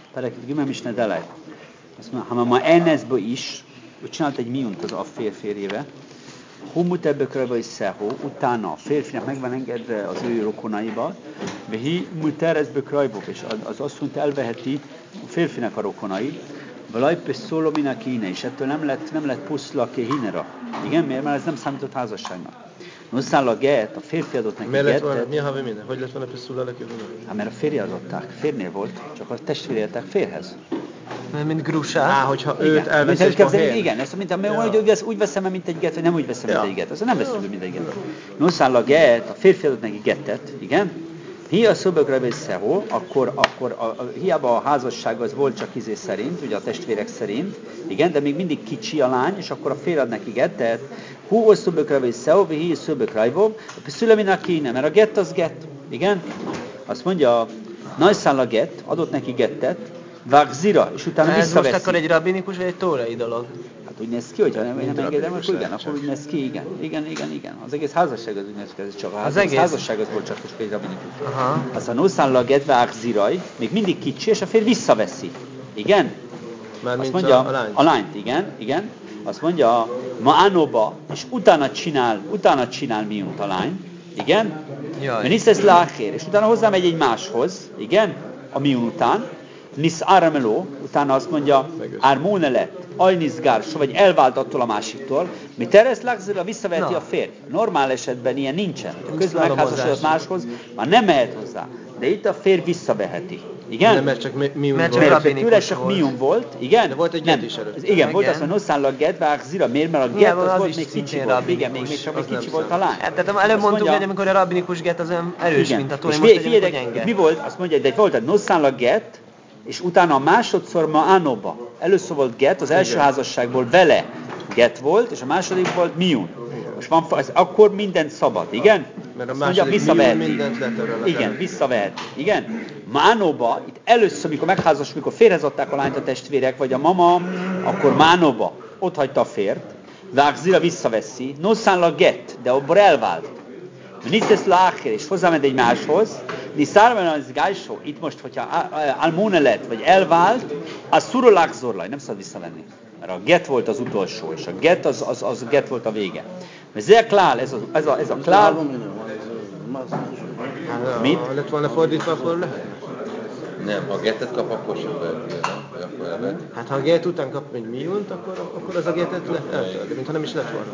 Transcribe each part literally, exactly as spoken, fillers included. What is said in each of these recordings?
Perekit Gimel Misne Delej. Azt mondja, ha ma Enezbe is, úgy csinált egy miunt az a fér férjével, Humutebbekrajba is szehó, utána a férfinak meg van engedve az ő rokonaiba, vehi muterezbekrajbok, és az asszony elveheti a férfinak a rokonait, valajpes szólomina kíne, és ettől nem lett, nem lett puszla kéhinera. Igen, miért? Mert ez nem számított házasságnak. Noszál a get, a férfi adott neki gettet. Mi a havi minden? Hogy lett volna puszla kéhinera? Hát mert a férj adották, férnél volt, csak a testvére adták férhez. Mint grusá. Á, hogyha őt elvesz egy pohén. Igen, ezt mint, ja. úgy, vesz, úgy veszem mint egy get, vagy nem úgy veszem, ja. mint egy get. Azt nem veszem, mint egy get. Noszál a get, a férfi adott neki gettet, igen. Hiá szobökre beszélő, akkor, akkor a, a, hiába a házasság az volt csak izé szerint, ugye a testvérek szerint, igen, de még mindig kicsi a lány, és akkor a férj ad neki gettet. Hú, szobökre beszélő, hi szobökre vov, szüleminak kéne, mert a get az get, igen. Azt mondja, Najszál a get, adott neki gettet, vágzira, és utána ez visszaveszi. Most akkor egy rabbinikus vagy egy tórai dolog? Hát úgy néz ki, hogyha nem, nem engedem, akkor igen, akkor úgy néz ki, igen. Igen, igen, igen. Az egész házasság az úgy néz ki, ez csak az, az egész házasság az volt csak egy rabbinikus. Aha. Aztán Noszál a get vágziraj, még mindig kicsi, és a férj visszaveszi. Igen? Már azt mondja, a lányt. a lányt, igen, igen. Azt mondja, ma Anóba, és utána csinál, utána csinál miunt a lány, igen? Meniszesz láchér, és utána hozzámegy egy máshoz, igen? A miun után. Nisz árameló, utána azt mondja, ármóne lett, ajnizgár, vagy elvált attól a másiktól, mi teresz lagzira visszaveheti a férj. Normál esetben ilyen nincsen. Közben megházasodott máshoz, már nem mehet hozzá. De itt a férj visszaveheti. Igen? Nem, mert csak miun mert volt. Mert tőle csak miun volt. Igen? De volt egy get is előtt. Igen, igen, volt azt, hogy noszál a get, vágzira, miért? Mert a get az, az volt még kicsi volt. Igen, még, még csak még kicsi volt a lány. Tehát előbb mondtuk, hogy amikor a rabbinikus get az olyan erős, igen. mint a tóri, most egy gyenge. Mi volt? Azt mondja, de volt a noszál a get, és utána a másodszor ma Anóba. Először volt get, az első igen. házasságból vele get volt, és a második volt miun. Most van, ez akkor mindent szabad, igen? Mert a második miun mindent letöröl. Igen, visszaveheti. Igen? Ma Anóba, itt először, mikor megházasodtak, mikor férhez adták a lányt a testvérek, vagy a mama, akkor Anóba ott hagyta a fért, Vágzira visszaveszi, noszál a get, de abból elvált. Niszesz lácher, és hozzáment egy máshoz, niszármen az gájsó, itt most, hogyha almóne lett, vagy elvált, az szurolák zorlaj, nem szabad visszavenni. Mert a get volt az utolsó, és a get az, az, az get volt a vége. Mert ez a klál, ez a, ez a, ez a klál. Mit? Ha lett volna fordítva, akkor lehet? Nem, ha gettet kap, akkor sem lehet. Hát ha a get után kap egy miunt, akkor, akkor az a getet eltörli, mintha nem is lett volna.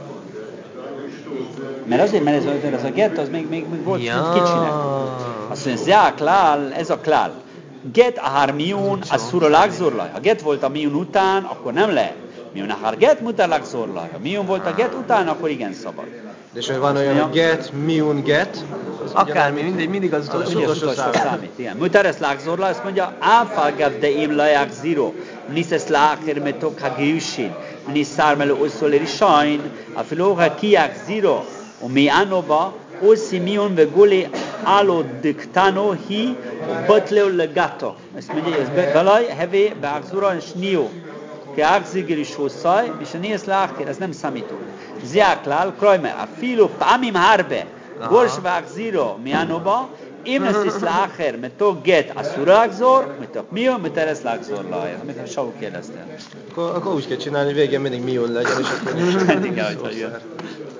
Mert azért, mert ez, ez a get, az még, még, még volt ja. kicsinek. Azt mondja, ez a klál, ez a klál. Get ahár miun, az szurolák zorlaj. Ha get volt a miun után, akkor nem lehet. Miun ahár get, mutalák zorlaj. Ha miun volt a get után, akkor igen szabad. És hogy van olyan, hogy get, miun, get. Akármi, mindig, mindig az utolsó, az utolsó számít. Igen. Mutaresz lák zorlaj, azt mondja, áfágav de im laják ziro. Niszesz láker metok ha giusin. Niszármelő osztoléri sajn. A filóha kiák ziro. O mi Anóba, oszi miun ve gole alo diktano hi, batleo legato. Ezt mondja, ez galaj, hevé, beágzura, és nió. Ke ágzigir is hosszaj, és a néz láker, ez nem számító. Ziáklál, krajme, a filo pamim harbe, gors vágziro mi Anóba, émnesz is láker, metok get a szurágzor, metok mió, meteres lágzor laj. Amit a Saul kérdezte. Akkor úgy kell csinálni, hogy végén mindig miun legyen, és akkor mindig kell, hogy legyen.